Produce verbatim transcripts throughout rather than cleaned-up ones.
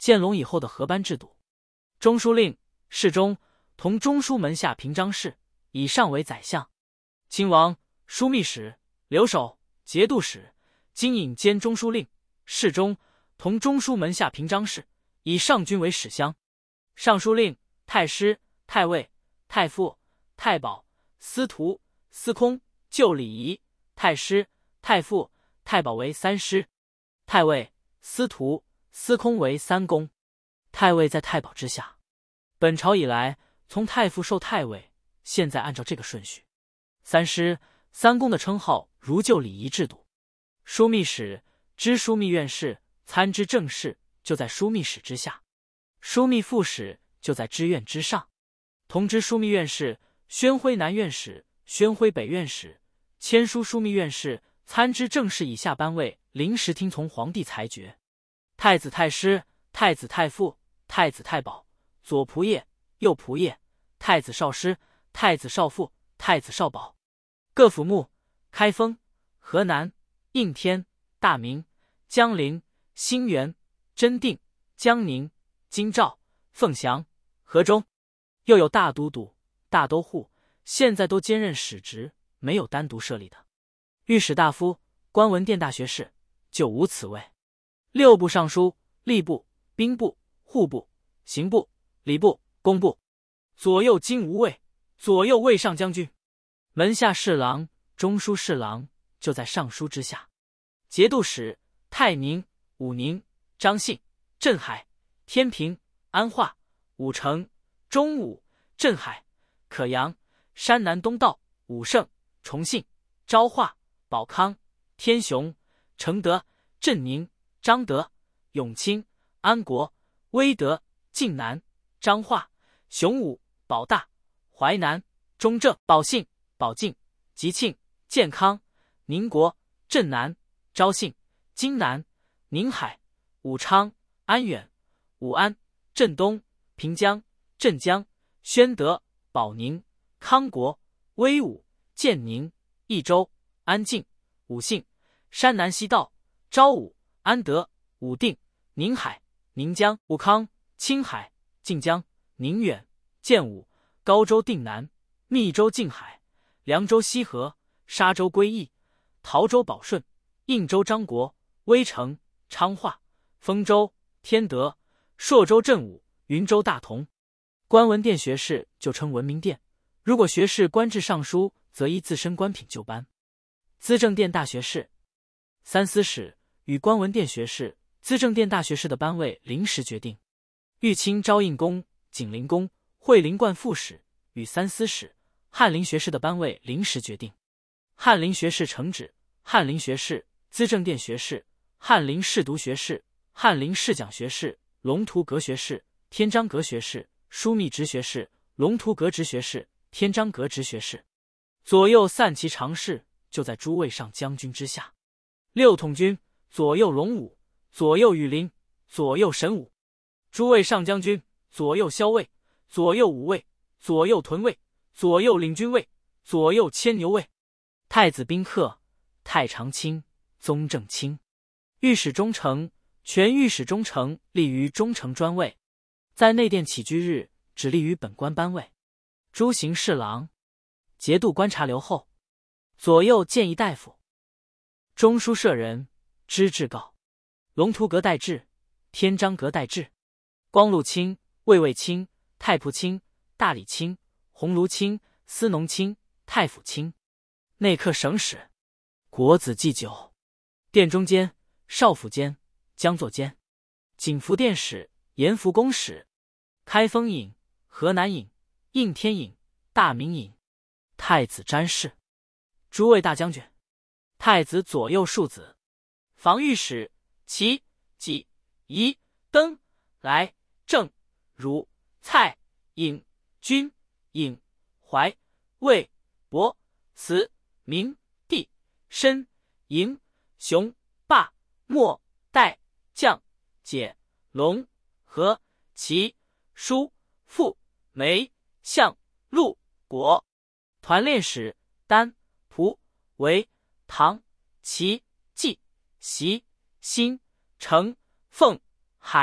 建隆以后的合班制度。中书令、侍中同中书门下平章事，以上为宰相。亲王、枢密使、留守、节度使、经引兼中书令、侍中同中书门下平章事，以上均为史襄。尚书令、太师、太尉、太傅、太保、司徒、司空、就礼仪、太师、太傅、太保为三师，太尉、司徒、司空为三公，太尉在太保之下。本朝以来，从太傅授太尉，现在按照这个顺序。三师、三公的称号如旧礼仪制度。枢密使、知枢密院事、参知政事就在枢密使之下，枢密副使就在知院之上。同知枢密院事、宣徽南院使、宣徽北院使、签书枢密院事、参知政事以下班位临时听从皇帝裁决。太子太师、太子太傅、太子太保、左仆射、右仆射、太子少师、太子少傅、太子少保。各府目：开封、河南、应天、大名、江陵、兴元、真定、江宁、京兆、凤翔、河中。又有大都督、大都护，现在都兼任使职，没有单独设立的。御史大夫、官文殿大学士就无此位。六部尚书、吏部、兵部、户部、刑部、礼部、工部。左右京无尉，左右卫上将军。门下侍郎、中书侍郎就在尚书之下。节度使、泰宁、武宁、张信、镇海、天平、安化、武城、中武、镇海、可阳、山南东道、武胜、重信、昭化、保康、天雄、承德、镇宁、彰德、永清、安国、威德、晋南、彰化、雄武、保大、淮南、中正、保信、保靖、吉庆、建康、宁国、镇南、昭信、荆南、宁海、武昌、安远、武安、镇东、平江、镇江、宣德、保宁、康国、威武、建宁、益州、安靖、武信、山南西道、昭武、安德、武定、宁海、宁江、武康、青海、晋江、宁远、建武、高州定南、密州静海、凉州西河、沙州归义、陶州保顺、应州张国、威城、昌化、丰州、天德、朔州镇武、云州大同。官文殿学士就称文明殿，如果学士官至尚书，则依自身官品就班。资政殿大学士、三司使与官文殿学士、资政殿大学士的班位临时决定。玉清昭应公、景陵公、惠灵观副使与三司使、翰林学士的班位临时决定。翰林学士承旨、翰林学士、资政殿学士、翰林侍读学士、翰林侍讲学士、龙图阁学士、天章阁学士、枢密直学士、龙图阁直学士、天章阁直学士。左右散骑常侍就在诸位上将军之下。六统军：左右龙武，左右羽林，左右神武。诸位上将军：左右骁卫，左右武卫，左右屯卫，左右领军卫，左右牵牛卫。太子宾客：太常卿、宗正卿。御史中丞：全御史中丞立于中丞专位，在内殿起居日只立于本官班位。诸行侍郎、节度观察留后，左右谏议大夫。中书舍人知制告。龙图阁代制，天章阁代制。光禄卿、卫尉卿、太仆卿、大理卿、鸿胪卿、司农卿、太府卿。内客省使、国子祭酒。殿中监、少府监、将作监。景福殿使、盐福公使。开封尹、河南尹、应天尹、大名尹。太子詹事。诸位大将军。太子左右庶子。防御使、齐、己、宜、登、来、郑、汝、蔡、尹、君、尹、怀、魏、博、慈、明、帝、申、嬴、熊、霸、莫、代、将、解、龙、和、齐、舒、傅、梅、相、陆、果。团练使、丹、蒲、韦、唐、齐、冀、习、辛、成、凤、海、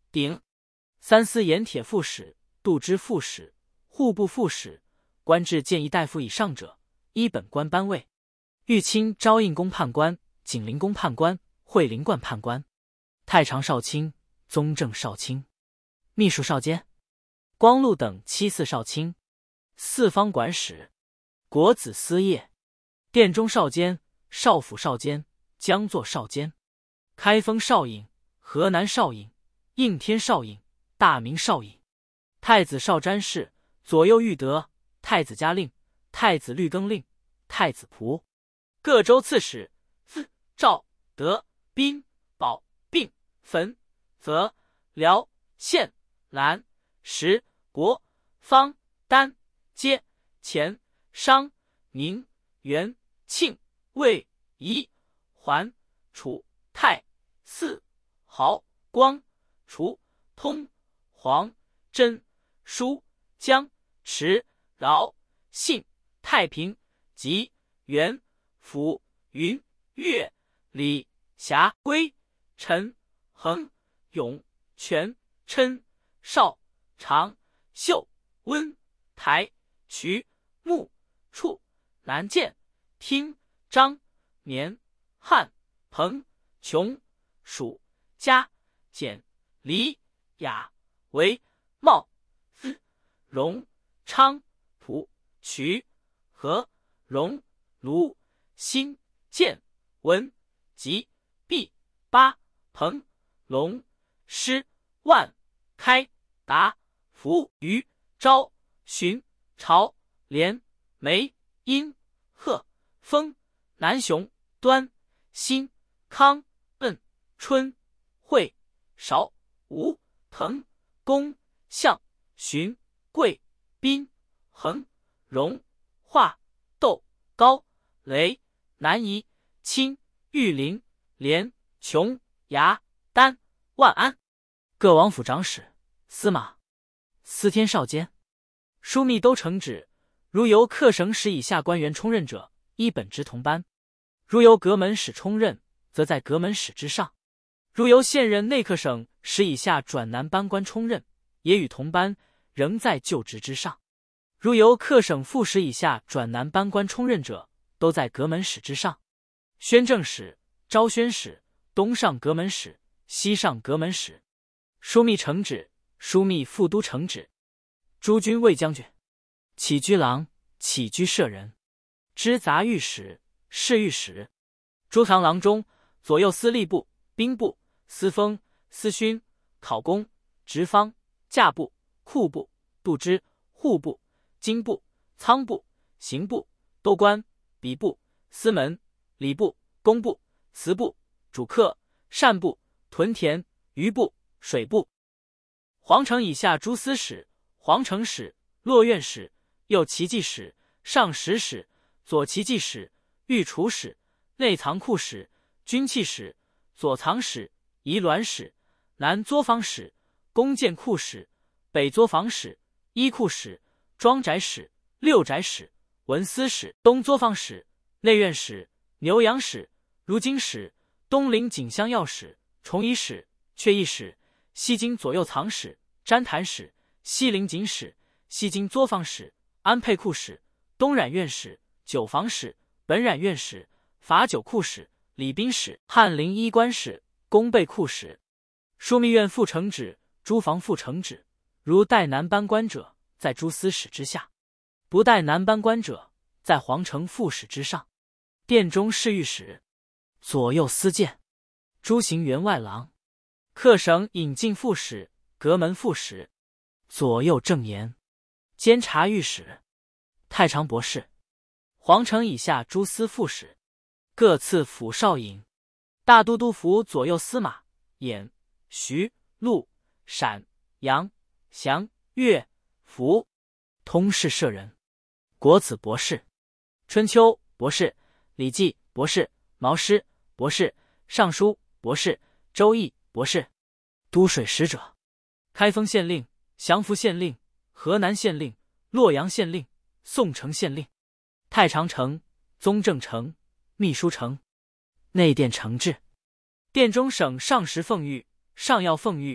鼎。三司盐铁副使、度支副使、户部副使，官至谏议大夫以上者，依本官班位。御钦昭应宫判官、景陵宫判官、惠灵观判官，太常少卿、宗正少卿，秘书少监、光禄等七四少卿，四方管使，国子司业，殿中少监、少府少监、将作少监，开封少尹、河南少尹、应天少尹、大明少尹，太子少詹事、左右御德、太子嘉令、太子律更令、太子仆，各州刺史、司、赵、德、宾、保、并、汾、泽、辽、县、兰、石、国、方、丹、阶、前、商、宁、元、庆、魏、夷、桓、楚、泰、泗、豪、光、楚、通、黄、真、舒、江、池、饶、信、太平、吉、元、府、云、岳、李、峡、归、陈、衡、永、全、琛、绍、长、秀、温、台、衢、穆、处、南建、听、张、绵、汉、彭、琼、蜀、嘉、简、黎、雅、韦、茂、资、荣、昌、蒲、衢、和、荣、卢、新、建、文、吉、毕、巴、彭、龙、施、万、开、达、福、于、昭、荀、朝、连、梅、殷、贺、封、南雄、端、辛、康、艮、春、惠、韶、吴、滕、公、象、荀、贵、宾、衡、荣、华、窦、高、雷、南夷、清、玉林、连、琼、牙、丹、万安，各王府长史、司马、司天少监，枢密都承旨。如由客省使以下官员充任者，依本职同班；如由阁门使充任，则在阁门使之上；如由现任内客省使以下转南班官充任，也与同班，仍在旧职之上；如由客省副使以下转南班官充任者，都在阁门使之上。宣政使、昭宣使、东上阁门使、西上阁门使，枢密承旨、枢密副都承旨，诸军卫将军、起居郎、起居舍人、知杂御史、侍御史，诸堂郎中、左右司吏部、兵部、司封、司勋、考功、职方、驾部、库部、度支、户部、经部、仓部、刑部、都官、笔部、司门、礼部、工部、祠部、主客、善部、屯田、渔部、水部，皇城以下诸司使、皇城使、落院使、右骑骑使、上使使、左骑骑使、御厨使、内藏库使、军器使、左藏使、仪銮使、南作坊使、弓箭库使、北作坊使、衣库使、庄宅使、六宅使、文司使、东作坊使、内院使、牛羊使、如经使、东陵锦香药使、崇仪使、阙议使、西京左右藏使、詹坛使、西陵锦使、西京作坊使、安配库使、东染院使、酒房使、本染院使、法酒库使、礼宾使、翰林衣冠使、工备库使，枢密院副承旨、诸房副承旨，如带南班官者，在诸司使之下；不带南班官者，在皇城副使之上。殿中侍御史、左右司谏、诸行员外郎、客省引进副使、阁门副使、左右正言、监察御史、太常博士，皇城以下诸司副使，各赐府少尹、大都督府左右司马、兖、徐、陆、陕、阳、祥、岳、福，通事舍人、国子博士、春秋博士、礼记博士、毛诗博士、尚书博士、周易博士，都水使者、开封县令、降福县令、河南县令、洛阳县令、宋城县令、太常丞、宗正丞、秘书丞、内殿承制，殿中省上食奉御、上药奉御、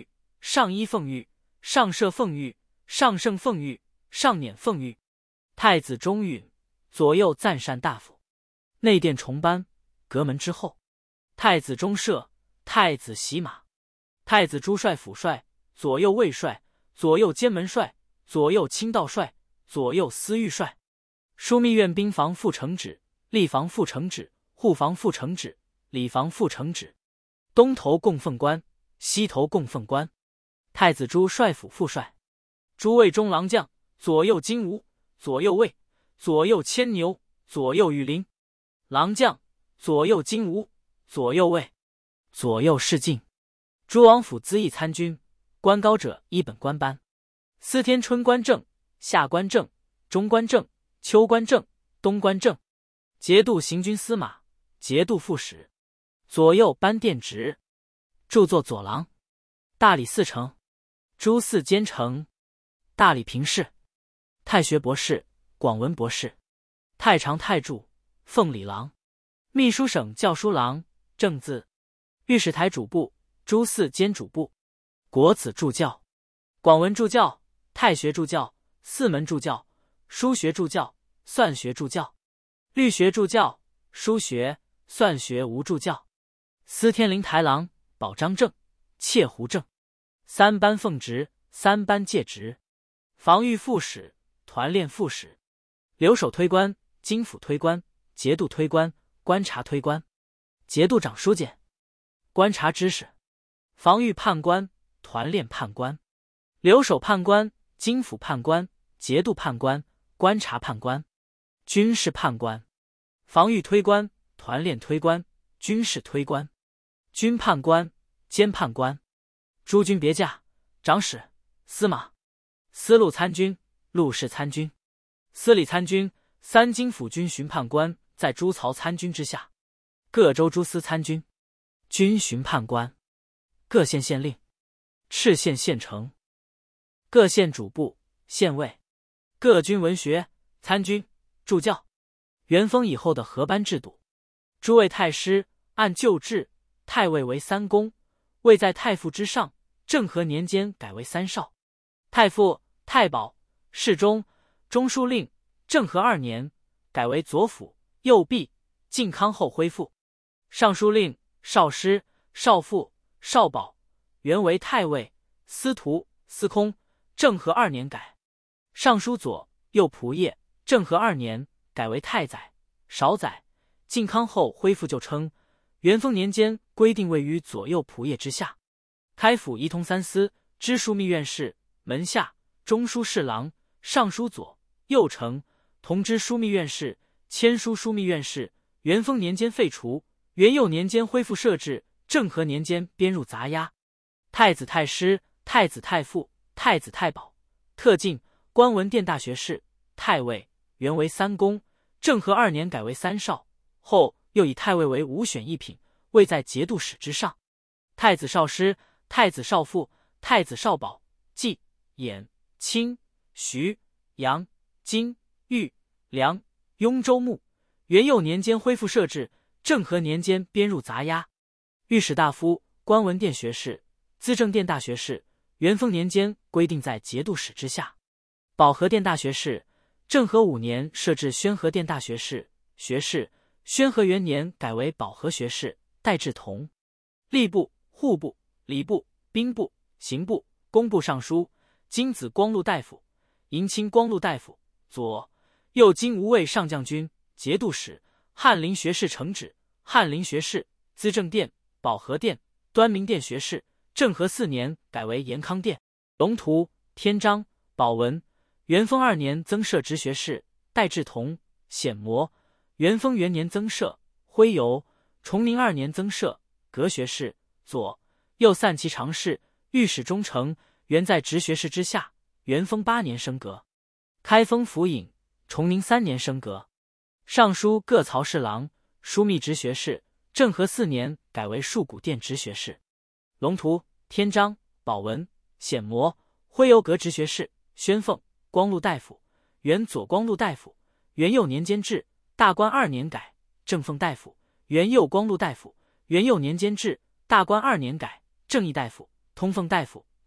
上衣奉御、上舍奉御、上圣奉御、上辇奉御。太子中允，左右赞善大夫。内殿重班，阁门之后。太子中舍，太子洗马。太子朱帅辅帅，左右卫帅，左右监门帅，左右清道帅，左右司御帅。枢密院兵防副承旨、吏防副承旨、户防副承旨、礼防副承旨。东头供奉官，西头供奉官。太子朱帅府副帅。诸卫中郎将，左右金吾，左右卫，左右牵牛，左右羽林。郎将，左右金吾，左右卫，左右侍进。诸王府资议参军，官高者一本官班。司天春官正，下官正，中官正，秋官正，冬官正。节度行军司马，节度副使。左右班殿职。著作左郎。大理寺丞。诸寺监丞。大理评事。太学博士，广文博士。太常太助，奉礼郎。秘书省校书郎，正字。御史台主簿，诸寺监主簿。国子助教。广文助教，太学助教，四门助教，书学助教，算学助教。律学助教，书学、算学无助教。司天灵台郎，保章正，窃胡正。三班奉职，三班戒职。防御副使，团练副使。留守推官，京府推官，节度推官，观察推官。节度长书监。观察知识。防御判官，团练判官。留守判官，京府判官，节度判官，观察判官。军事判官。防御推官，团练推官，军事推官。军判官，监判官。诸军别驾，长史、司马。司路参军，陆氏参军。司礼参军，三京府军巡判官在诸曹参军之下。各州诸司参军。军巡判官。各县县令。敕县县丞。各县主簿、县尉。各军文学、参军、助教。元丰以后的合班制度。诸位太师按旧制，太尉为三公，位在太傅之上。政和年间改为三少。太傅、太保、侍中、中书令，政和二年改为左辅、右弼，靖康后恢复。尚书令、少师、少傅、少保，原为太尉、司徒、司空，政和二年改。尚书左、右仆射，政和二年改为太宰、少宰，靖康后恢复旧称。元丰年间规定位于左右仆射之下。开府仪同三司，知枢密院事，门下中书侍郎、尚书左、右丞，同知枢密院事，签书枢密院事。元丰年间废除，元佑年间恢复设置，政和年间编入杂押。太子太师、太子太傅、太子太保，特进观文殿大学士、太尉，原为三公，政和二年改为三少，后又以太尉为五选一品，位在节度使之上。太子少师、太子少傅、太子少保，冀、兖、青、徐、扬、金、豫、梁、雍州牧，元佑年间恢复设置，政和年间编入杂押。御史大夫、观文殿学士、资政殿大学士，元丰年间规定在节度使之下。保和殿大学士，政和五年设置宣和殿大学士、学士，宣和元年改为保和学士，代制同。吏部、户部、礼部、兵部、刑部、工部尚书，金紫光禄大夫、银青光禄大夫，左右金吾卫上将军、节度使、翰林学士承旨、翰林学士、资政殿、保和殿、端明殿学士。政和四年改为延康殿。龙图、天章、宝文，元丰二年增设直学士，代制同、显谟。元丰元年增设徽游，崇宁二年增设阁学士，左右散骑常侍、御史中丞，原在直学士之下。元丰八年升格。开封府尹，崇宁三年升格。尚书各曹侍郎、枢密直学士，政和四年改为树谷殿直学士。龙图、天章、宝文、显谟，徽游阁直学士，宣奉、光禄大夫，原左光禄大夫，元佑年间制，大观二年改，正奉大夫，元佑光禄大夫，元佑年间制，大观二年改，正议大夫，通奉大夫，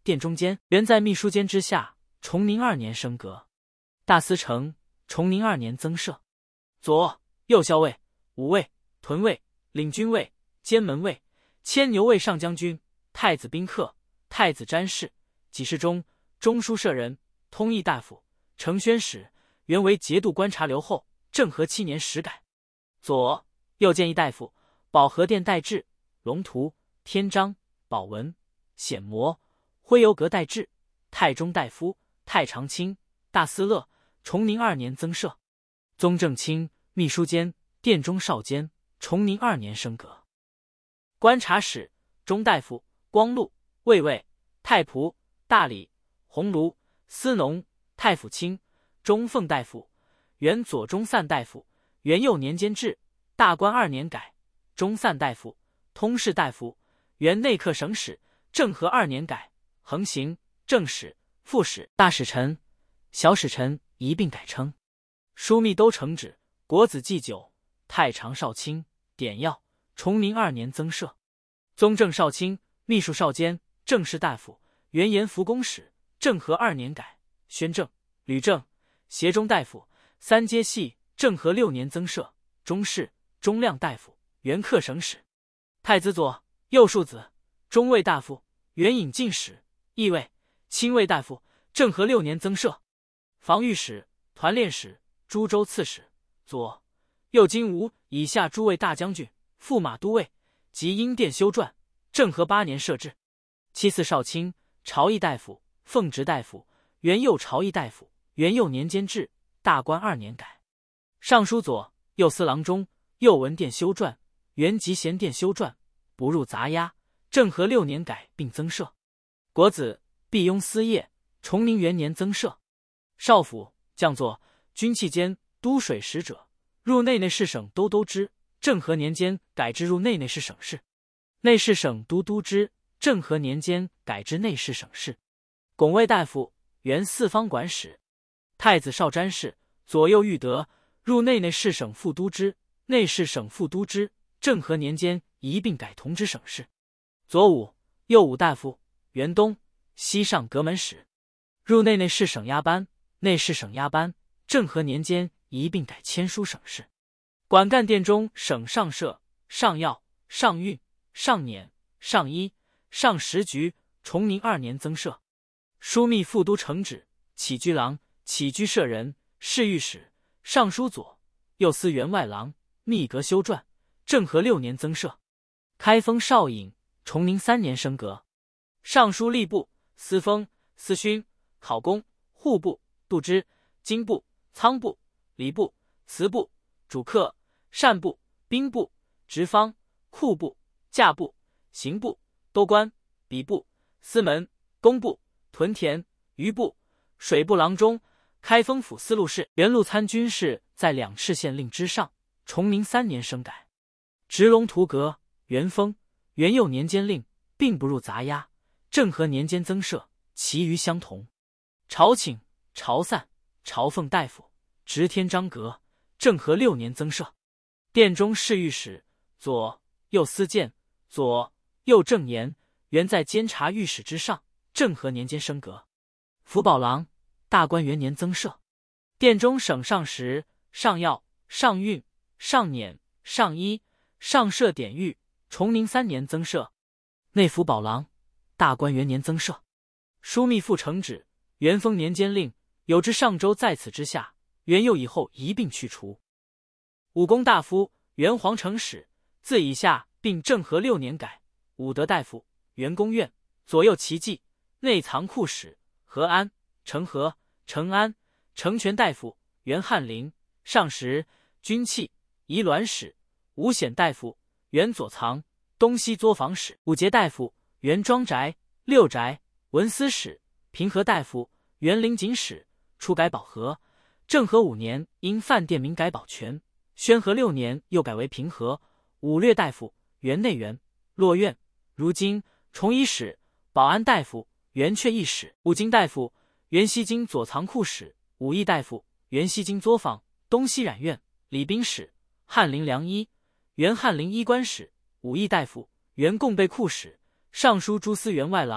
殿中监，原在秘书监之下。崇宁二年升格，大司成。崇宁二年增设，左右校尉、武卫、屯卫、领军卫、监门卫、牵牛卫上将军、太子宾客、太子詹事、给事中、中书舍人、通议大夫、承宣使，原为节度观察留后，政和七年始改。左右谏议大夫、保和殿待制、龙图、天章、保文、显谟、徽游阁待制、太中大夫、太常卿、大司乐。崇宁二年增设，宗正卿秘书监、殿中少监。崇宁二年升格，观察使、中大夫、光禄、卫尉、太仆、大理、鸿胪、司农、太府卿、中奉大夫，原左中散大夫，元佑年间制，大观二年改，中散大夫、通事大夫，原内客省使，政和二年改，横行、正使、副使、大使臣、小使臣一并改称。枢密都承旨、国子祭酒、太常少卿、典要。崇宁二年增设，宗正少卿、秘书少监、政事大夫，原盐福公使，政和二年改，宣政、吕政、协中大夫，三阶系。政和六年增设，中士、中亮大夫，原客省使。太子左、右庶子，中尉大夫，原引进使、议尉、亲卫大夫。政和六年增设，防御使、团练使、诸州刺史，左、右金吾以下诸位大将军、驸马都尉及因殿修撰。政和八年设置。七四少卿、朝议大夫、奉直大夫，原右朝议大夫，元佑年间制，大观二年改。尚书左、右司郎中、右文殿修撰，原集贤殿修撰，不入杂押。政和六年改并增设。国子、弼雍司业。崇宁元年增设。少府、将作、军器监、都水使者，入内内侍省都督之。政和年间改之入内内侍省事。内侍省都督之。政和年间改之内侍省事。拱卫大夫，原四方馆使。太子少詹事，左右御德，入内内侍省副都之。内侍省副都之。政和年间一并改同知省事。左武、右武大夫，原东、西上阁门使。入内内侍省押班，内侍省押班。政和年间一并改签书省事。管干殿中省上设、上要、上运、上辇、上衣、上十局。崇宁二年增设。枢密副都承旨、起居郎、起居舍人、侍御史、尚书左、右司员外郎、秘阁修撰。政和六年增设。开封少尹。崇宁三年升格。尚书吏部、司封、司勋、考功、户部、度支、经部、仓部、礼部、祠部、主客、膳部、兵部、直方、库部、驾部、刑部、都官、笔部、司门、工部、屯田、余部、水部郎中、开封府司路事。原路参军事在两敕县令之上。崇宁三年升改。直龙图阁，元丰、元佑年间令，并不入杂押。政和年间增设，其余相同。朝请、朝散、朝奉大夫，直天章阁。政和六年增设。殿中侍御史，左右司谏，左右正言，原在监察御史之上。政和年间升格。辅保郎，大观元年增设。殿中省上实、上要、上运、上辇、上衣、上设典狱。崇宁三年增设。内辅保郎，大观元年增设。枢密副承旨，元丰年间令，有之上州在此之下。元佑以后一并去除。武功大夫，原皇城使，自以下并政和六年改。武德大夫，原宫院，左右旗记，内藏库使，和安、承和、承安、承全大夫，原翰林、上实、军器、仪銮使。武显大夫，原左藏、东西作坊使。武节大夫，原庄宅、六宅、文司使。平和大夫，原灵锦使，初改保和。政和五年因犯殿名改保全。宣和六年又改为平和。武略大夫，原内园、洛院。如今崇仪使。保安大夫，原阙议使。武经大夫，原西京左藏库使。武义大夫，原西京作坊、东西染院。礼宾使，翰林良医，原翰林医官使。武义大夫，原贡备库使。尚书诸司员外郎，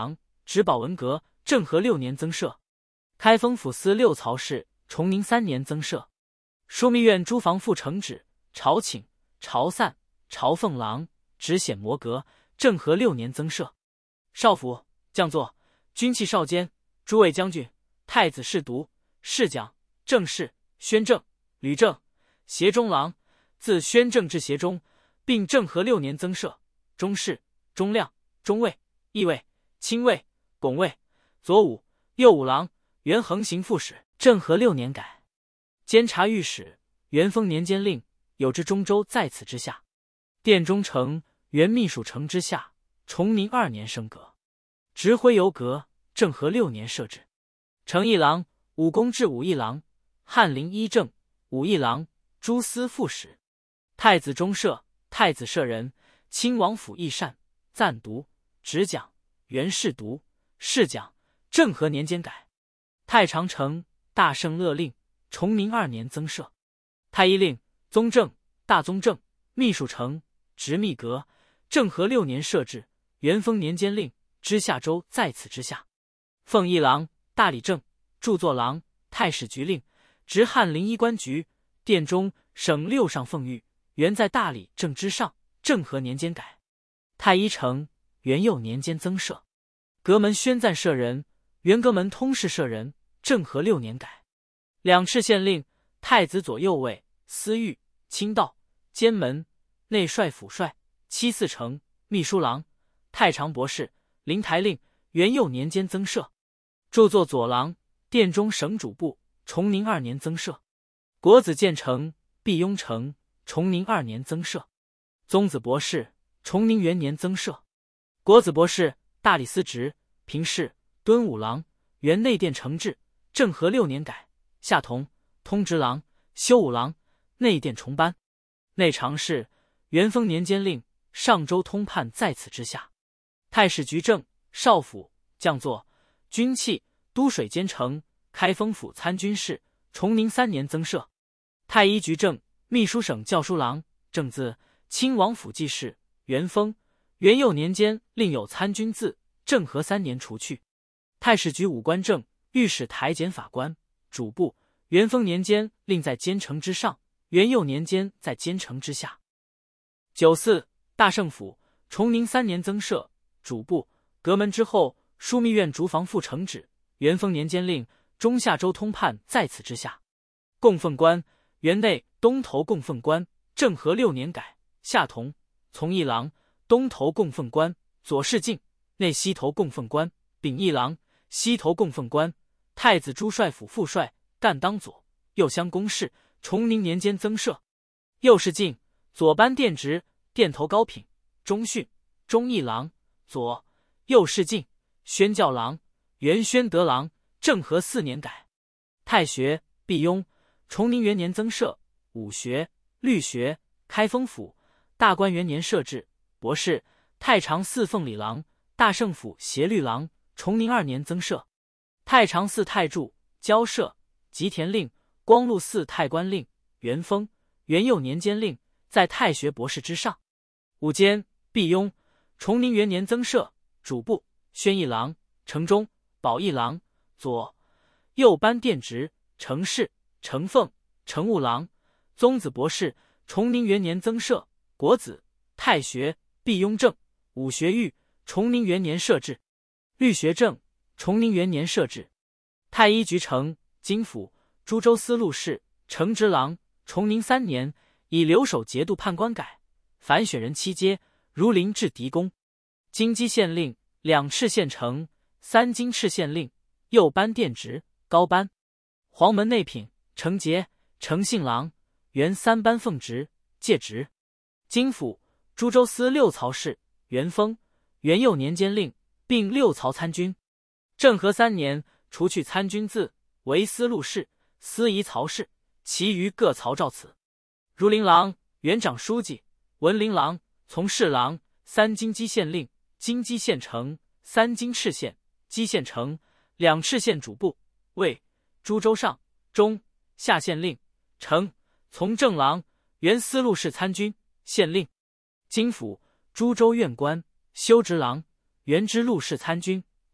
直保文阁，政和六年增设。开封府司六曹事，崇宁三年增设。枢密院诸防副承旨、朝请、朝散、朝奉郎、直显摩阁，政和六年增设。少府、将作、军器少监、诸卫将军、太子侍读、侍讲、正事、宣政、吕正、协中郎，自宣政至协中，并政和六年增设。中士、中亮、中尉、义尉、亲尉、拱卫、左武、右武郎，原横行副使。政和六年改。监察御史、元丰年间令，有之中州在此之下。殿中丞、原秘书丞之下。崇宁二年升格。直徽游阁，政和六年设置。丞议郎、武功至武议郎、翰林医正、武议郎、诸司副使。太子中舍、太子舍人、亲王府议善、赞读、直讲、元侍读、侍讲，政和年间改。太常丞、大圣乐令，崇宁二年增设。太医令、宗正、大宗正、秘书丞、直秘阁，政和六年设置。元丰年间令，知下州在此之下。奉议郎、大理正、著作郎、太史局令，直翰林医官局。殿中省六上奉御，原在大理正之上。政和年间改。太医丞、元佑年间增设。阁门宣赞舍人、元阁门通事舍人，政和六年改。两饬县令、太子左右卫、司狱、清道、监门、内帅府帅、七四丞、秘书郎、太常博士、灵台令，元佑年间增设。著作左郎、殿中省主簿，崇宁二年增设。国子监丞、弼雍丞，崇宁二年增设。宗子博士，崇宁元年增设。国子博士、大理司职、平事、敦武郎，原内殿承制，政和六年改。下同、通直郎、修武郎，内殿重班。内常侍、元丰年间令，上州通判在此之下。太史局正、少府、将作、军器、都水监丞、开封府参军事，崇宁三年增设。太医局正、秘书省校书郎，正字，亲王府记事。元丰、元佑年间另有参军字，政和三年除去。太史局武官正、御史台检法官、主簿，元丰年间另在监丞之上，元佑年间在监丞之下。九四、大圣府，崇宁三年增设。主簿，阁门之后，枢密院逐防副承旨，元丰年间令，中下州通判在此之下。供奉官，原内东头供奉官，政和六年改。下同、从议郎，东头供奉官，左侍敬，内西头供奉官，秉议郎，西头供奉官，太子朱帅府副帅，干当左，右乡公事，崇宁年间增设。右侍敬，左班殿直，殿头高品，中训，中议郎，左、右侍敬，宣教郎，原宣德郎，政和四年改。太学、弼雍，崇宁元年增设。武学、律学，开封府、大观元年设置。博士、太常寺奉礼郎，大圣府协律郎，崇宁二年增设。太常寺太助、交涉、吉田令，光禄寺太官令，元丰、元佑年间令，在太学博士之上。武监、弼雍，崇宁元年增设。主簿、宣议郎、承中、保议郎，左、右班殿直，承事、承奉、承务郎。宗子博士，崇宁元年增设。国子、太学、弼雍正、武学狱，崇宁元年设置。律学正，崇宁元年设置。太医局丞、京府、诸州司录事、承直郎，崇宁三年，以留守节度判官改，凡选人七阶，如临至狄公。京畿县令、两饬县丞、三京饬县令，右班殿直，高班。黄门内品、承节、承信郎，原三班奉职，戒职。京府、诸州司六曹事，元丰、元佑年间令，并六曹参军。政和三年，除去参军字，为司录事、司仪曹事，其余各曹照此。如林郎、原长书记、文林郎、从事郎，三京畿县令、京畿县丞、三京饬县、畿县丞、两饬县主簿，为诸州上、中、下县令、丞、从政郎，原司录事参军、县令。京府、诸州院官、修直郎，原知录事参军、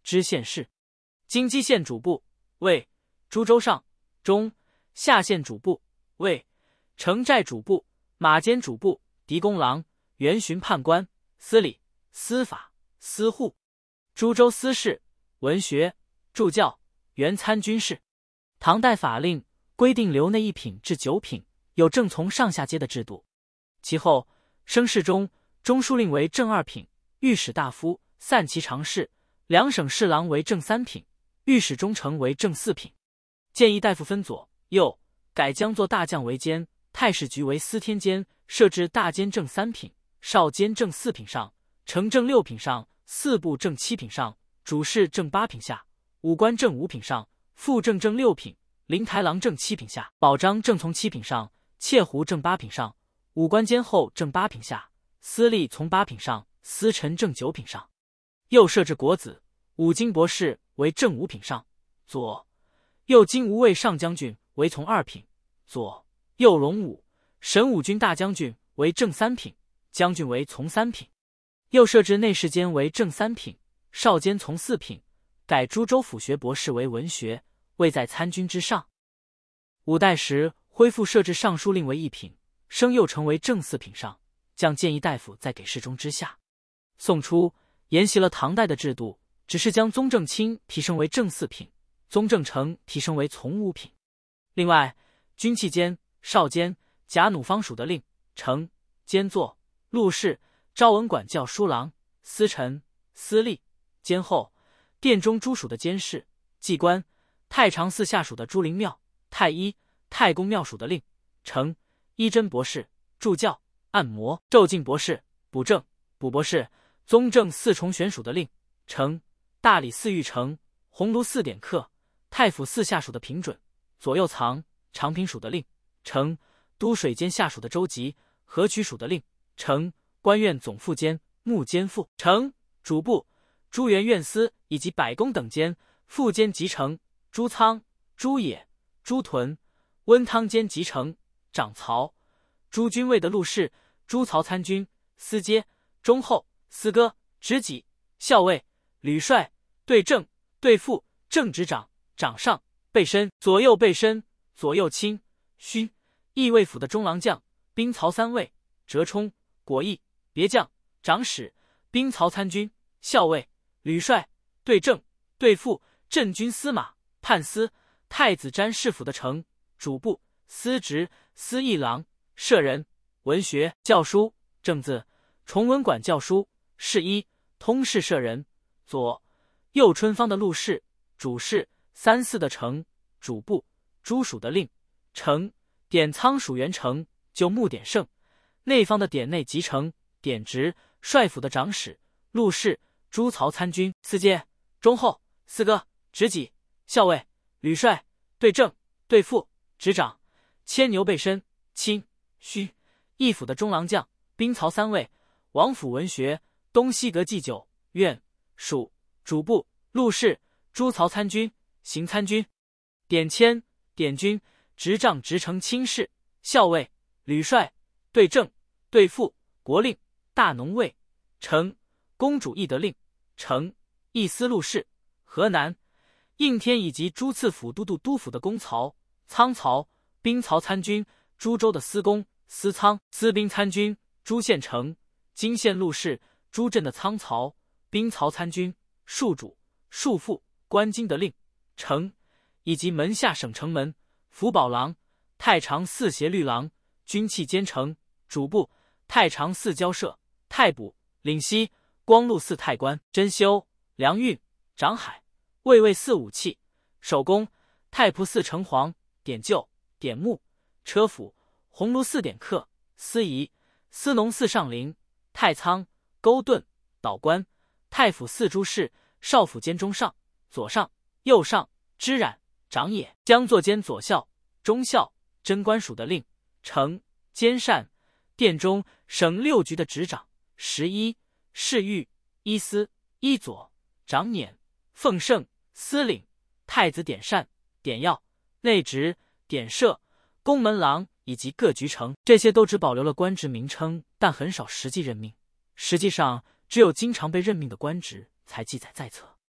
知县事。京畿县主簿为株洲上、中、下县主簿为城寨主簿、马监主簿、狄公郎、原巡判官、司礼、司法、司户。株洲司事、文学、助教、原参军事。唐代法令规定留内一品至九品，有正从上下阶的制度。其后升侍中、中书令为正二品，御史大夫、散骑常侍、两省侍郎为正三品，御史中丞为正四品。谏议大夫分左右，改将作大将为监，太史局为司天监，设置大监正三品，少监正四品上，丞正六品上，四部正七品上，主事正八品下，武官正五品上，副正正六品，灵台郎正七品下，保章正从七品上，窃胡正八品上，武官监后正八品下，司隶从八品上，司臣正九品上。又设置国子、武经博士为正五品上，左右金吾卫上将军为从二品，左右荣武、神武军大将军为正三品，将军为从三品。又设置内侍监为正三品，少监从四品，改株洲府学博士为文学，位在参军之上。五代时恢复设置尚书令为一品，升又成为正四品上，将谏议大夫在给事中之下。宋初沿袭了唐代的制度，只是将宗正卿提升为正四品，宗正丞提升为从五品。另外，军器监、少监、甲弩方属的令、丞、监作、录事、昭文馆校书郎、司臣、司隶、监后、殿中诸属的监事、祭官、太常寺下属的朱灵庙、太医、太公庙属的令、丞、医针博士、助教、按摩、咒镜博士、补正、补博士、宗正四重选属的令、丞、大理寺御丞、鸿胪寺典客、太府寺下属的平准、左右藏、长平属的令、丞、都水监下属的州籍、河曲属的令、丞、官院总副监、幕监副、丞、主簿、朱元院司以及百工等监、副监集成、朱仓、朱野、朱屯、温汤监集成、长曹、诸军尉的录事、诸曹参军、司阶、中后、司歌、执戟、校尉、吕帅、对正、对副、正执掌、掌上、备身、左右备身、左右卿、勋、议尉府的中郎将、兵曹三尉、折冲、果毅、别将、长史、兵曹参军、校尉、吕帅、对正、对副、镇军司马、判司、太子詹事府的丞、主簿、司职、司议郎、舍人、文学、教书、正字、崇文馆教书、侍医、通事舍人、左右春方的录事、主事、三司的丞、主簿、诸属的令、丞、典仓属元丞、就牧典圣、内方的典内集成、典职、帅府的长史、录事、诸曹参军、司阶、中后、司歌、执戟、校尉、吕帅、对正、对副、执掌、牵牛备身、卿、勋、义府的中郎将、兵曹三尉、王府文学、东西阁祭酒、院、属、主簿、录事、诸曹参军、行参军、典签、典军、执杖执承卿士、校尉、吕帅、对正、对副、国令、大农尉、丞、公主懿德令、丞、议司录事、河南、应天以及诸次府都督督府的公曹、仓曹、兵曹参军、诸州的司公、司仓、司兵参军、诸县丞、京县录事、诸镇的仓曹、兵曹参军、庶主、庶妇、官京的令、丞，以及门下省城门、福宝郎、太常寺协律郎、军器监丞、主簿、太常寺交涉、太卜、领西、光禄寺太官、真修、梁运、长海、卫尉寺武器、守宫、太仆寺城隍、典旧、典目、车府、鸿胪寺典客、司仪、司农寺上林、太仓、勾顿、导官、太府寺诸事、少府监中上、左上、右上、知染、长野、将作监左校、中校、贞观属的令、丞、监善、殿中省六局的执掌、十一、侍御、一司、一左、长辇、奉圣、司领、太子典善、典要、内职、典舍、宫门郎以及各局丞，这些都只保留了官职名称，但很少实际任命。实际上，只有经常被任命的官职才记载在册。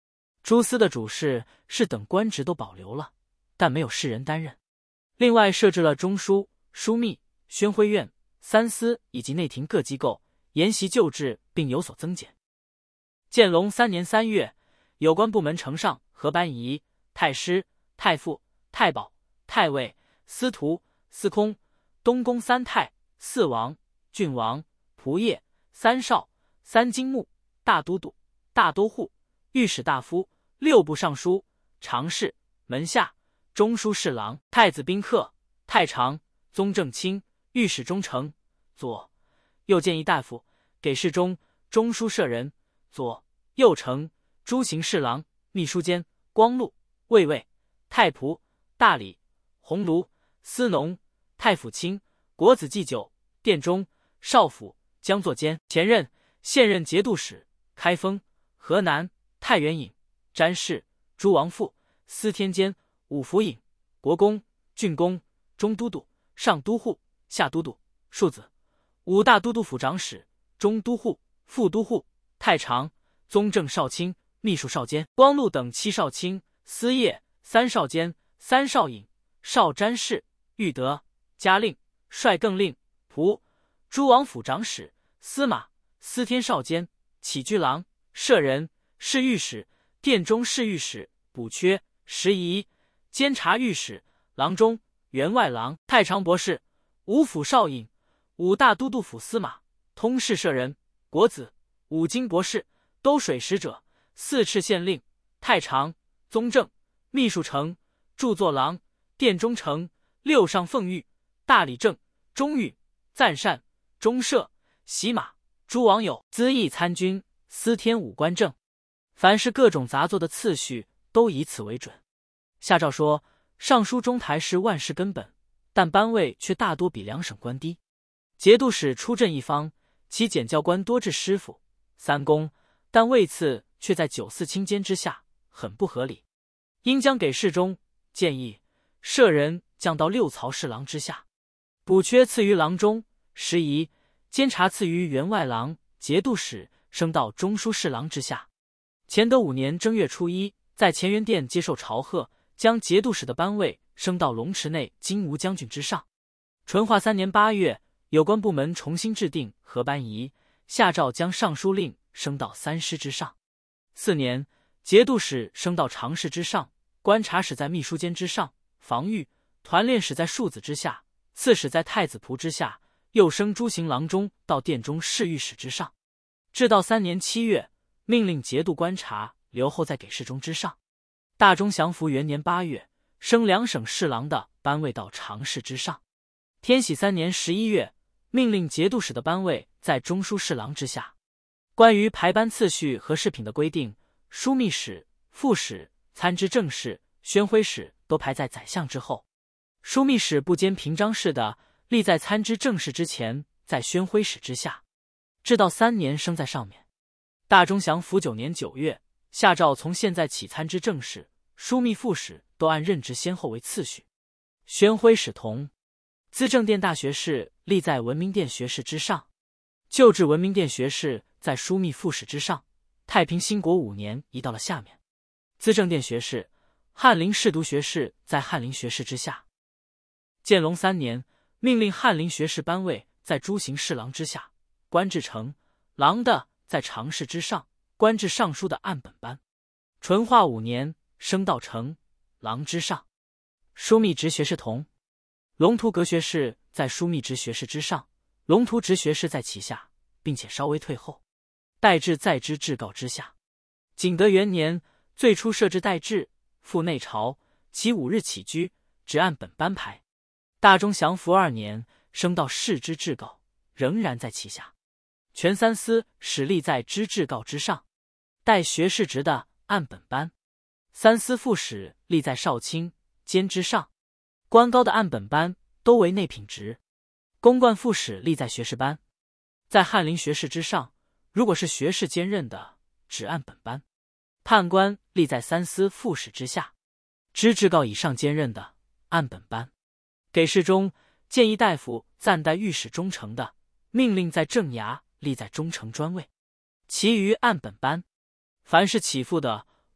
诸司的主事、事等官职都保留了，但没有士人担任。另外设置了中书、枢密、宣徽院、三司以及内廷各机构，沿袭旧制并有所增减。建隆三年三月，有关部门呈上何班仪、太师、太傅、太保、太尉、司徒、司空、东宫三太、四王、郡王、仆射、三少、三京牧、大都督、大都护、御史大夫、六部尚书、常侍、门下、中书侍郎、太子宾客、太常、宗正卿、御史中丞、左右谏议大夫、给事中、中书舍人、左右丞、诸行侍郎、秘书监、光禄、卫尉、太仆、大理、鸿胪、司农、太府卿、国子祭酒、殿中、少府、将作监。前任、现任节度使、开封、河南、太原尹、詹事、诸王父、司天监、五府尹、国公、郡公、中都督、上都护、下都督、庶子、五大都督府长史、中都护、副都护、太常、宗正少卿、秘书少监、光禄等七少卿、司业、三少监、三少尹、少詹事、御德、嘉令、帅更令、仆、诸王府长史、司马、司天少监、起居郎、舍人、侍御史、殿中侍御史、补缺、拾遗、监察御史、郎中、员外郎、太常博士、五府少尹、五大都督府司马、通事舍人、国子、五经博士、兜水使者、四饬县令、太常、宗正、秘书丞、著作郎、殿中丞、六上奉御、大理正、中御、赞善、中舍、洗马、诸王友、资议参军、司天武官正，凡是各种杂作的次序都以此为准。下诏说，尚书中台是万事根本，但班位却大多比两省官低。节度使出镇一方，其检校官多至师傅、三公，但位次却在九四卿监之下，很不合理。应将给事中，建议舍人降到六曹侍郎之下，补缺赐于郎中，拾遗、监察赐于员外郎，节度使升到中书侍郎之下。乾德五年正月初一，在乾元殿接受朝贺，将节度使的班位升到龙池内金吾将军之上。淳化三年八月，有关部门重新制定何班仪，下诏将尚书令升到三师之上。四年，节度使升到常侍之上，观察使在秘书监之上，防御、团练使在庶子之下，刺史在太子仆之下，又升诸行郎中到殿中侍御史之上。至到三年七月，命令节度观察留后在给事中之上。大中祥符元年八月，升两省侍郎的班位到常侍之上。天禧三年十一月，命令节度使的班位在中书侍郎之下。关于排班次序和侍品的规定，枢密使、副使、参知政事、宣徽使都排在宰相之后。枢密使不兼平章事的，立在参知政事之前，在宣徽使之下。至到三年升在上面。大中祥符九年九月，下诏从现在起，参知政事、枢密副使都按任职先后为次序。宣徽使同资政殿大学士立在文明殿学士之上，旧制文明殿学士在枢密副使之上。太平兴国五年移到了下面。资政殿学士、翰林侍读学士在翰林学士之下。建隆三年，命令翰林学士班位在诸行侍郎之下，官至丞郎的在常侍之上，官至尚书的按本班。淳化五年，升到丞郎之上。枢密直学士同龙图阁学士在枢密直学士之上，龙图直学士在其下，并且稍微退后。代制在之至告之下。景德元年，最初设置代制，赴内朝，其五日起居，只按本班排。大中祥符二年，升到士之至告，仍然在其下。全三司使立在知至告之上，代学士职的按本班。三司副使立在少卿、监之上，官高的按本班都为内品职。公冠副使立在学士班，在翰林学士之上。如果是学士兼任的，只按本班。判官立在三司副使之下，知至告以上兼任的，按本班。给事中、谏议大夫暂代御史中丞的，命令在正衙立在中丞专位，其余按本班。凡是起复的，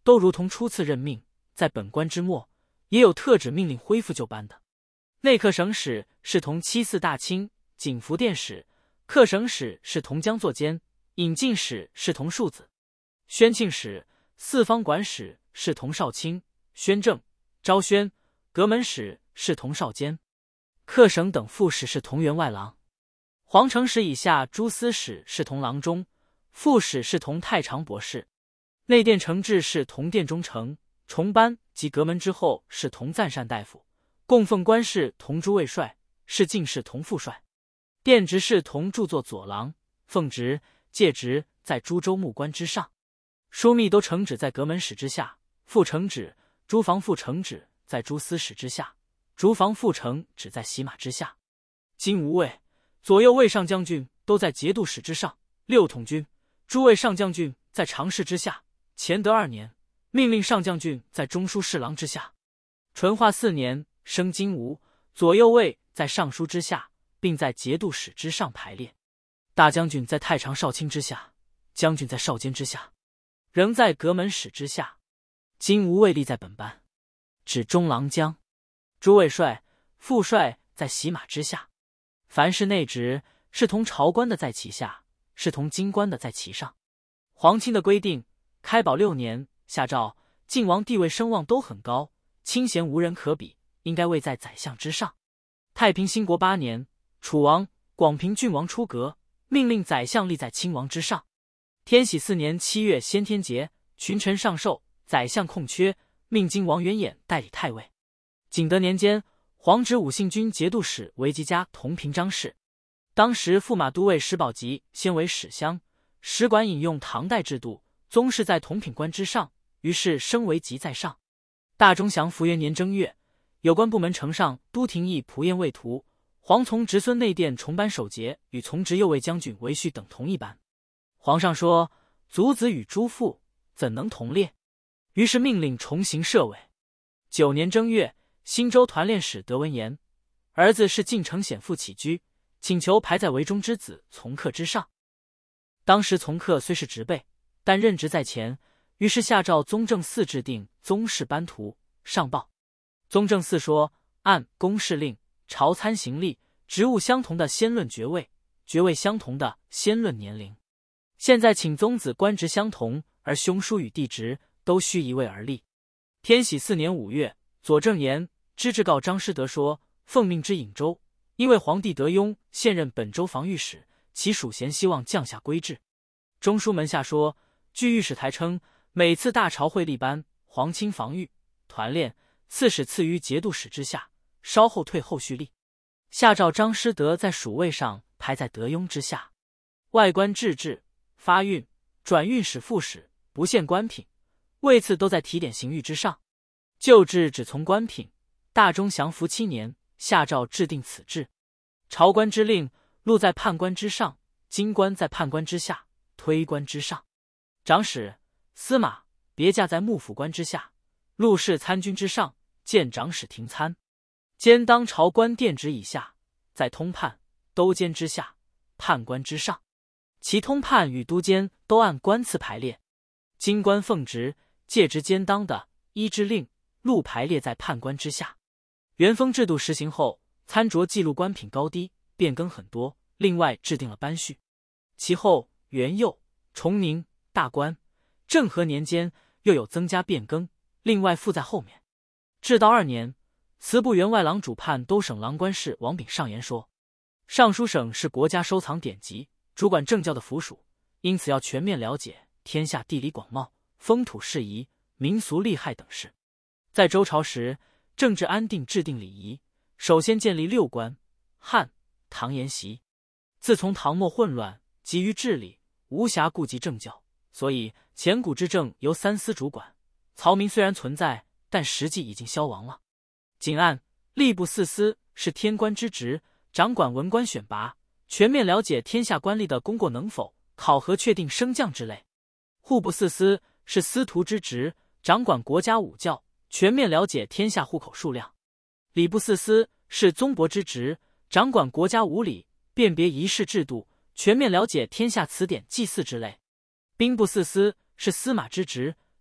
都如同初次任命，在本官之末，也有特指命令恢复旧班的。内客省使是同七四大卿，景福殿使；客省使是同江作监，引进使是同庶子；宣庆使、四方馆使是同少卿，宣正、昭宣；阁门使是同少监，客省等副使是同员外郎。皇城使以下诸司使是同郎中，副使是同太常博士。内殿承制是同殿中丞，重班及阁门之后是同赞善大夫，供奉官事同诸卫帅，是进士同副帅。殿职是同著作左郎，奉职、戒职在诸州牧官之上。枢密都承旨在阁门使之下，副承旨、诸防副承旨在诸司使之下，逐防副承旨在洗马之下。今无尉、左右卫上将军都在节度使之上，六统军、诸卫上将军在常侍之下。乾德二年，命令上将军在中书侍郎之下。淳化四年，升金吾，左右卫在尚书之下，并在节度使之上排列。大将军在太常少卿之下，将军在少监之下，仍在阁门使之下。金吾卫立在本班，指中郎将。诸卫帅、副帅在洗马之下。凡是内职，是同朝官的在其下，是同京官的在其上。皇亲的规定，开宝六年下诏，晋王地位声望都很高，清闲无人可比，应该位在宰相之上。太平兴国八年，楚王、广平郡王出阁，命令宰相立在亲王之上。天禧四年七月先天节，群臣上寿，宰相空缺，命金王元衍代理太尉。景德年间，皇旨武信军节度使韦吉家同平章事。当时驸马都尉石宝吉先为史乡，史馆引用唐代制度，宗室在同品官之上，于是升为吉在上。大中祥符元年正月，有关部门呈上都廷议仆宴未图，皇从侄孙内殿重班守节与从侄右卫将军韦旭等同一班。皇上说：“族子与诸父怎能同列？”于是命令重行设委。九年正月，新州团练使德文言，儿子是晋城显父起居，请求排在韦中之子从客之上。当时从客虽是职辈，但任职在前，于是下诏宗正嗣制定宗室班图，上报。宗正嗣说：“按公事令、朝参行例，职务相同的先论爵位，爵位相同的先论年龄。现在请宗子官职相同，而兄叔与弟职都须一位而立。”天禧四年五月，左正言知制告张师德说：“奉命之颍州，因为皇帝德雍现任本州防御使，其属贤希望降下归置。”中书门下说：“据御史台称，每次大朝会立班，皇亲防御团练，刺史赐于节度使之下，稍后退后续立。”下诏张师德在署位上排在德雍之下。外官制制、发运、转运使、副使不限官品，位次都在提点刑狱之上。旧制只从官品。大中祥符七年，下诏制定此制。朝官之令，录在判官之上，京官在判官之下，推官之上。长史、司马别驾在幕府官之下，录事参军之上，见长史廷参。兼当朝官殿职以下，在通判、都监之下，判官之上。其通判与都监都按官次排列。京官奉职、借职兼当的，依之令、录排列在判官之下。元丰制度实行后，参酌记录官品高低，变更很多，另外制定了班序。其后元佑、崇宁、大观、政和年间又有增加变更，另外附在后面。至道二年，祠部员外郎主判都省郎官事王炳上言说：“尚书省是国家收藏典籍、主管政教的府属，因此要全面了解天下地理广袤、风土事宜、民俗利害等事。在周朝时，政治安定，制定礼仪，首先建立六官，汉、唐沿袭。自从唐末混乱，急于治理，无暇顾及政教，所以前古之政由三司主管。曹民虽然存在，但实际已经消亡了。仅按吏部四司是天官之职，掌管文官选拔，全面了解天下官吏的功过能否，考核确定升降之类。户部四司是司徒之职，掌管国家武教，全面了解天下户口数量。礼部四司是宗伯之职，掌管国家五礼，辨别仪式制度，全面了解天下词典祭祀之类。兵部四司是司马之职，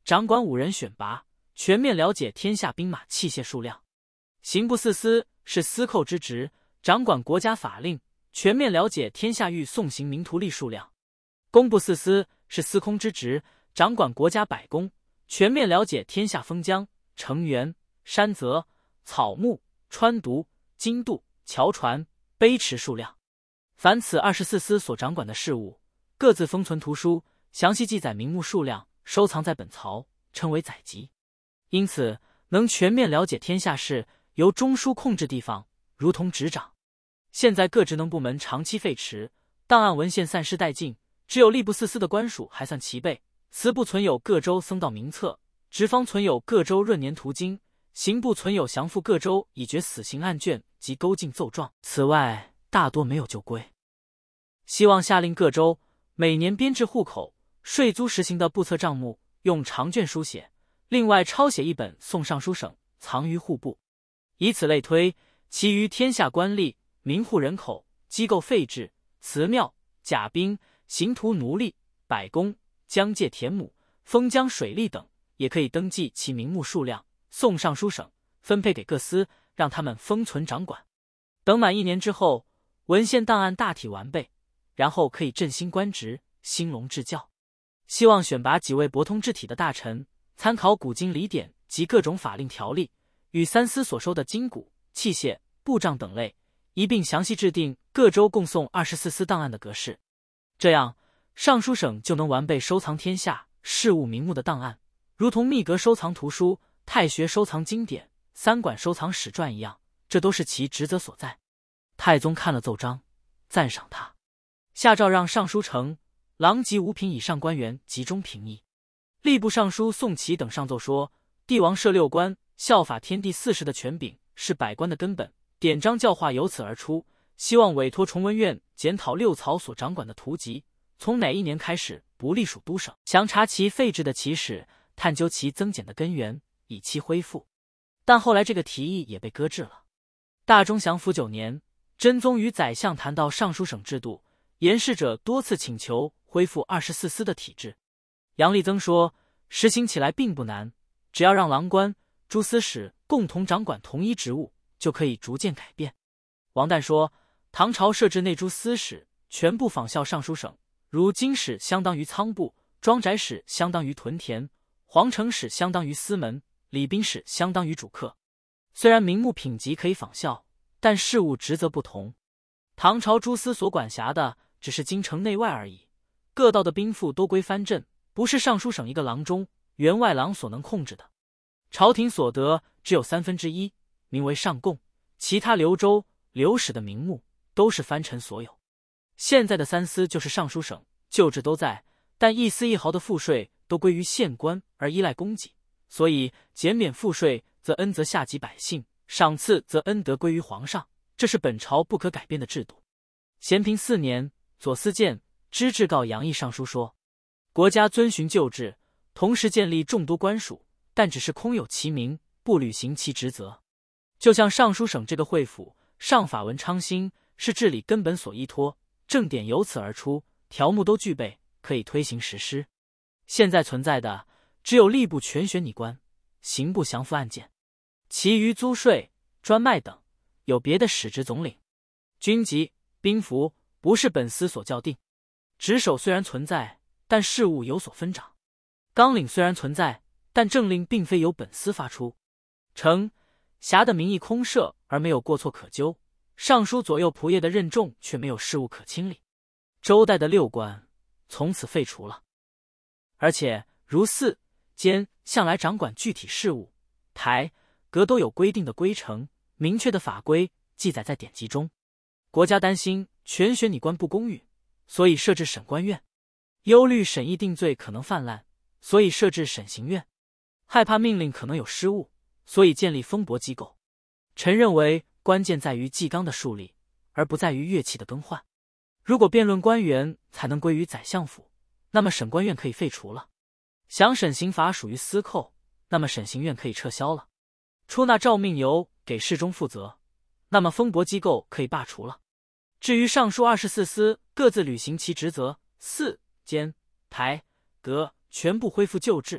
掌管五人选拔，全面了解天下兵马器械数量。刑部四司是司寇之职，掌管国家法令，全面了解天下狱送行名徒吏数量。工部四司是司空之职，掌管国家百工，全面了解天下封疆、城垣、山泽、草木、川渎、经度、桥船、碑池数量。凡此二十四司所掌管的事务，各自封存图书，详细记载名目数量，收藏在本曹，称为载籍。因此，能全面了解天下事，由中书控制地方，如同执掌。现在各职能部门长期废弛，档案文献散失殆尽，只有吏部四司的官署还算齐备，祠部存有各州僧道名册，职方存有各州闰年图经，刑部存有降附各州已决死刑案卷及勾禁奏状，此外大多没有旧规。希望下令各州每年编制户口、税租实行的簿册账目，用长卷书写，另外抄写一本送尚书省，藏于户部。以此类推，其余天下官吏、民户人口、机构废置、祠庙、甲兵、刑徒奴隶、百工、疆界田亩、封疆水利等，也可以登记其名目数量，送尚书省，分配给各司，让他们封存掌管。等满一年之后，文献档案大体完备，然后可以振兴官职，兴隆治教。希望选拔几位博通治体的大臣，参考古今礼典及各种法令条例，与三司所收的金谷、器械、布帐等类，一并详细制定各州供送二十四司档案的格式。这样，尚书省就能完备收藏天下事务名目的档案，如同秘阁收藏图书、太学收藏经典、三馆收藏史传一样，这都是其职责所在。太宗看了奏章，赞赏他，下诏让尚书丞、郎及五品以上官员集中评议。吏部尚书宋祁等上奏说，帝王设六官，效法天地四时的权柄，是百官的根本，典章教化由此而出。希望委托崇文院检讨六曹所掌管的图籍，从哪一年开始不隶属都省，详查其废置的起始，探究其增减的根源，以期恢复。但后来这个提议也被搁置了。大中祥符九年，真宗与宰相谈到尚书省制度，言事者多次请求恢复二十四司的体制。杨立增说，实行起来并不难，只要让郎官、诸司使共同掌管同一职务，就可以逐渐改变。王旦说，唐朝设置内诸司使，全部仿效尚书省，如经史相当于仓部，庄宅史相当于屯田，皇城史相当于司门，礼宾史相当于主客。虽然名目品级可以仿效，但事务职责不同。唐朝诸司所管辖的只是京城内外而已，各道的兵赋都归藩镇，不是尚书省一个郎中、员外郎所能控制的。朝廷所得只有三分之一，名为上贡，其他留州、留史的名目都是藩臣所有。现在的三司就是尚书省，旧制都在，但一丝一毫的赋税都归于县官而依赖供给，所以减免赋税则恩泽下级百姓，赏赐则恩德归于皇上，这是本朝不可改变的制度。咸平四年，左思建知制告杨毅上书说，国家遵循旧制，同时建立众多官署，但只是空有其名，不履行其职责。就像尚书省这个会府，上法文昌兴，是治理根本所依托，正典由此而出，条目都具备，可以推行实施。现在存在的只有吏部全选拟官、刑部降附案件，其余租税、专卖等有别的使职总领。军籍、兵符不是本司所校定。职守虽然存在，但事务有所分掌。纲领虽然存在，但政令并非由本司发出。城、辖的名义空设而没有过错可究，尚书左右仆射的任重却没有事务可清理。周代的六官从此废除了。而且如寺、监向来掌管具体事务，台、阁都有规定的规程，明确的法规记载在典籍中。国家担心全选拟官不公允，所以设置审官院；忧虑审议定罪可能泛滥，所以设置审刑院；害怕命令可能有失误，所以建立封驳机构。臣认为关键在于纪纲的树立，而不在于乐器的更换。如果辩论官员才能归于宰相府，那么审官院可以废除了；想审刑罚属于司寇，那么审刑院可以撤销了；出纳诏命由给事中负责，那么封驳机构可以罢除了。至于上述二十四司各自履行其职责，寺、监、台、阁全部恢复旧制，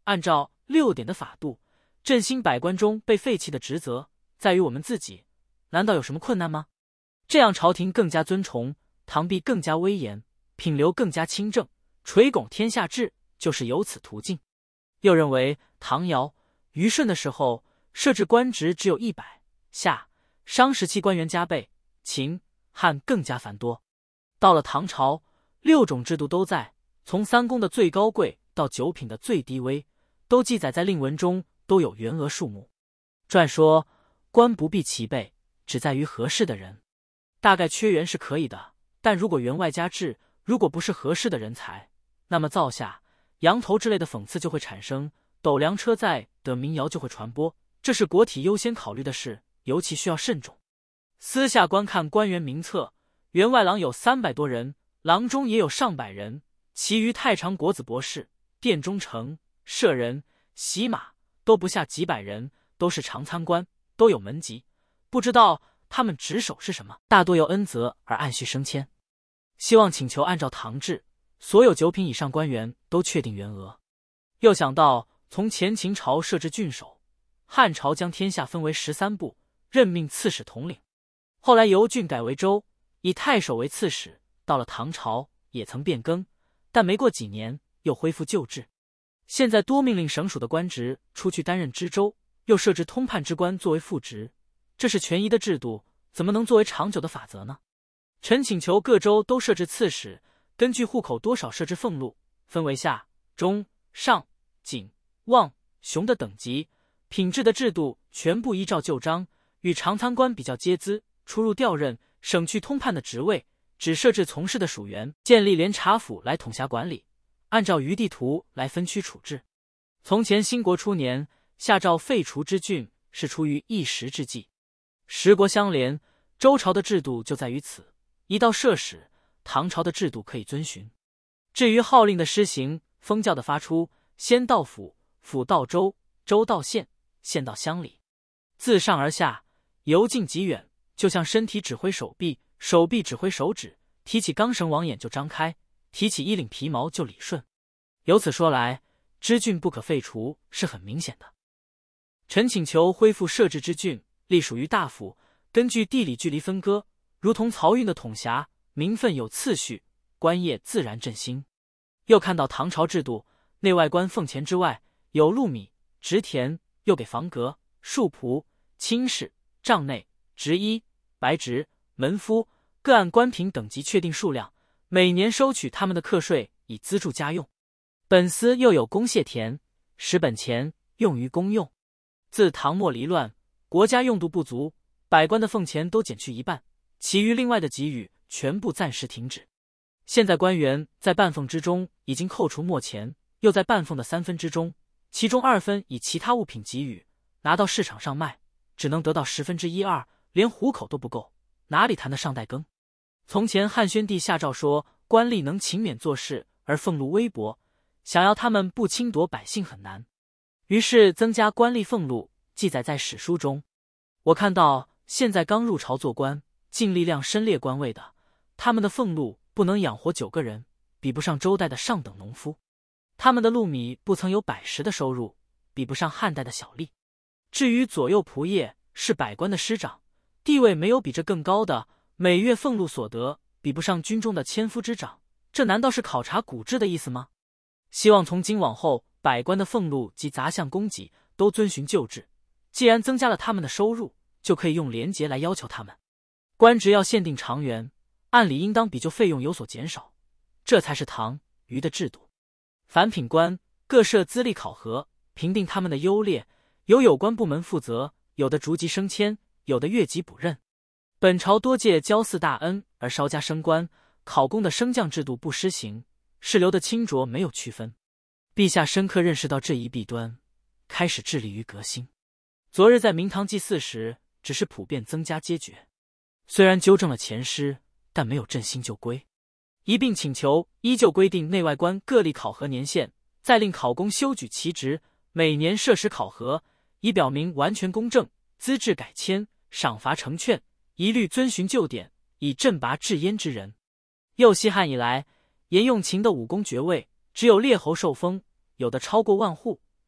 按照六典的法度，振兴百官中被废弃的职责在于我们自己，难道有什么困难吗？这样朝廷更加尊崇，唐币更加威严，品流更加清正，垂拱天下制就是由此途径。又认为唐尧、虞舜的时候设置官职只有一百，夏、商时期官员加倍，秦、汉更加繁多。到了唐朝，六种制度都在，从三公的最高贵到九品的最低微，都记载在令文中，都有员额数目。传说官不必齐备，只在于合适的人。大概缺员是可以的，但如果员外加制，如果不是合适的人才，那么造下、羊头之类的讽刺就会产生，斗量车载的民谣就会传播，这是国体优先考虑的事，尤其需要慎重。私下观看官员名册，员外郎有三百多人，郎中也有上百人，其余太常国子博士、殿中丞、舍人、洗马都不下几百人，都是常参官，都有门籍，不知道他们职守是什么，大多由恩泽而按序升迁。希望请求按照唐制，所有九品以上官员都确定员额。又想到从前秦朝设置郡守，汉朝将天下分为十三部，任命刺史统领，后来由郡改为州，以太守为刺史，到了唐朝也曾变更，但没过几年又恢复旧制。现在多命令省属的官职出去担任知州，又设置通判之官作为副职，这是权宜的制度，怎么能作为长久的法则呢？臣请求各州都设置刺史，根据户口多少设置俸禄，分为下、中、上、景、望、雄的等级，品质的制度全部依照旧章，与常参官比较接资，出入调任，省去通判的职位，只设置从事的属员，建立联察府来统辖管理，按照余地图来分区处置。从前兴国初年下诏废除之郡，是出于一时之计。十国相连，周朝的制度就在于此，一到设史，唐朝的制度可以遵循。至于号令的施行，封教的发出，先到府，府到州，州到县，县到乡里，自上而下，由近及远，就像身体指挥手臂，手臂指挥手指，提起钢绳网眼就张开，提起衣领皮毛就理顺。由此说来，知郡不可废除是很明显的。臣请求恢复设置之郡，隶属于大府，根据地理距离分割，如同漕运的统辖，名分有次序，官业自然振兴。又看到唐朝制度，内外官俸钱之外，有禄米、职田，又给房阁、庶仆、卿士、帐内、职医、白职、门夫，各按官品等级确定数量，每年收取他们的课税，以资助家用。本司又有公械田，使本钱用于公用。自唐末离乱，国家用度不足，百官的俸钱都减去一半，其余另外的给予全部暂时停止。现在官员在半俸之中已经扣除没钱，又在半俸的三分之中，其中二分以其他物品给予，拿到市场上卖，只能得到十分之一二，连糊口都不够，哪里谈得上代耕？从前汉宣帝下诏说，官吏能勤勉做事，而俸禄微薄，想要他们不侵夺百姓很难，于是增加官吏俸禄，记载在史书中。我看到现在刚入朝做官，尽力量身列官位的，他们的俸禄不能养活九个人，比不上周代的上等农夫；他们的禄米不曾有百十的收入，比不上汉代的小吏。至于左右仆射是百官的师长，地位没有比这更高的，每月俸禄所得比不上军中的千夫之长，这难道是考察古制的意思吗？希望从今往后，百官的俸禄及杂项供给都遵循旧制，既然增加了他们的收入，就可以用廉洁来要求他们。官职要限定长员，按理应当比就费用有所减少，这才是唐虞的制度。凡品官各设资历考核，评定他们的优劣，由有关部门负责，有的逐级升迁，有的越级补任。本朝多借交祀大恩而稍加升官，考功的升降制度不施行，士流的清浊没有区分。陛下深刻认识到这一弊端，开始致力于革新。昨日在明堂祭祀时，只是普遍增加阶爵，虽然纠正了前失，但没有振兴旧规。一并请求依旧规定内外官各历考核年限，再令考功修举其职，每年设时考核，以表明完全公正，资质改迁，赏罚成劝，一律遵循旧典，以振拔治阉之人。又西汉以来，沿用秦的武功爵位，只有列侯受封，有的超过万户，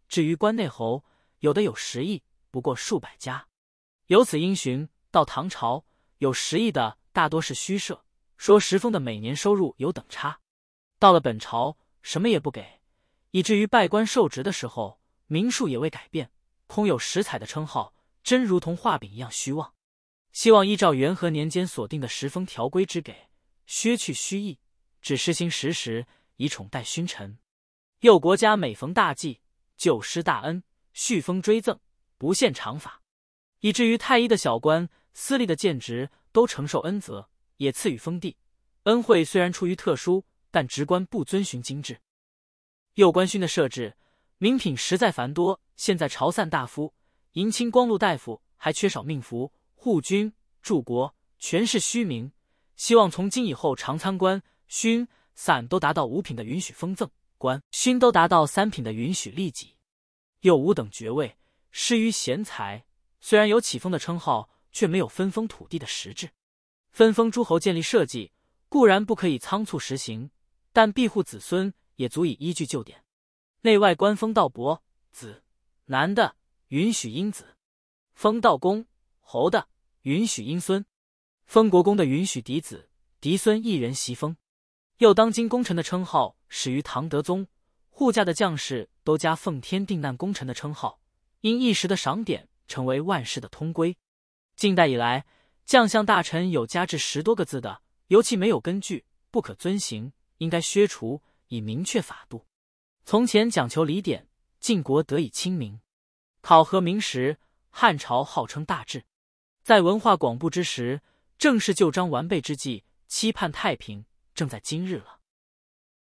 至于关内侯，有的有十亿，不过数百家。由此因循，到唐朝有十亿的大多是虚设，说石峰的每年收入有等差。到了本朝，什么也不给，以至于拜官受职的时候，名数也未改变，空有十彩的称号，真如同画饼一样虚妄。希望依照元和年间所定的十封条规之给，削去虚意，只施行实时，以宠待勋臣。又国家每逢大祭，就施大恩，续封追赠，不限常法，以至于太医的小官、司隶的谏职都承受恩泽，也赐予封地。恩惠虽然出于特殊，但职官不遵循经制。右官勋的设置，名品实在繁多，现在朝散大夫、迎亲光禄大夫还缺少命符、护军、柱国，全是虚名。希望从今以后，常参官、勋、散都达到五品的允许封赠，官、勋都达到三品的允许利己。又五等爵位施于贤才，虽然有起封的称号，却没有分封土地的实质。分封诸侯建立社稷，固然不可以仓促实行，但庇护子孙也足以依据旧典。内外官封道伯、子，男的允许荫子；封道公、侯的允许荫孙；封国公的允许嫡子、嫡孙一人袭封。又当今功臣的称号始于唐德宗，护驾的将士都加奉天定难功臣的称号，因一时的赏典成为万世的通规。近代以来，将相大臣有加至十多个字的，尤其没有根据，不可遵行，应该削除，以明确法度。从前讲求礼典，晋国得以清明。考核明时，汉朝号称大治。在文化广布之时，正是旧章完备之际，期盼太平，正在今日了。